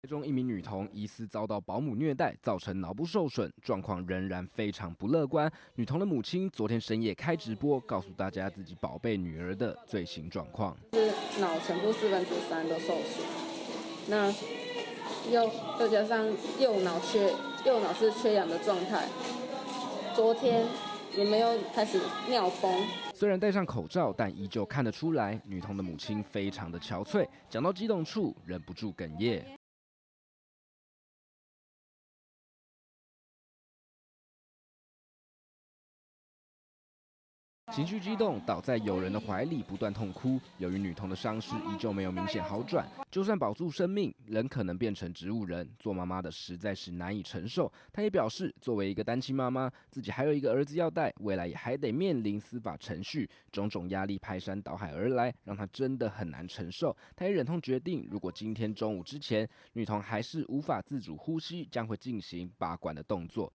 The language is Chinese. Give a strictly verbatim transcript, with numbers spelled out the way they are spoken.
台中一名女童疑似遭到保姆虐待，造成脑部受损，状况仍然非常不乐观。女童的母亲昨天深夜开直播，告诉大家自己宝贝女儿的最新状况。 是脑前部四分之三都受损，那又又加上右脑缺，右脑是缺氧的状态。昨天也没有开始尿崩。 虽然戴上口罩，但依旧看得出来，女童的母亲非常的憔悴。讲到激动处，忍不住哽咽。情绪激动，倒在友人的怀里，不断痛哭。由于女童的伤势依旧没有明显好转，就算保住生命，仍可能变成植物人。做妈妈的实在是难以承受。她也表示，作为一个单亲妈妈，自己还有一个儿子要带，未来也还得面临司法程序，种种压力排山倒海而来，让她真的很难承受。她也忍痛决定，如果今天中午之前女童还是无法自主呼吸，将会进行拔管的动作。